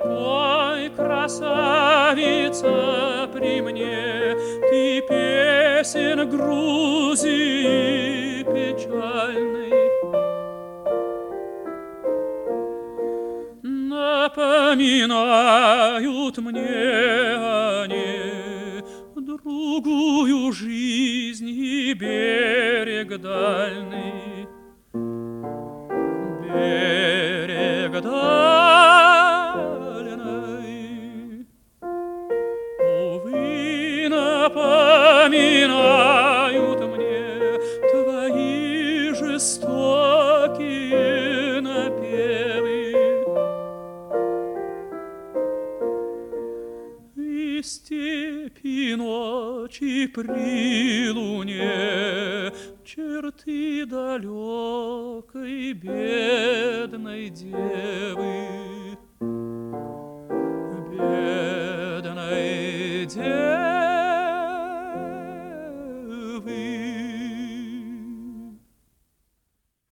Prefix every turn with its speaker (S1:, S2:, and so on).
S1: пой, красавица, при мне, ты песен Грузии печальной. Напоминают мне они другую жизнь и берег дальний. Берег дальний, увы, напоминают мне твои жестокие напевы. И степи ночи при луне черты далекой бедной девы.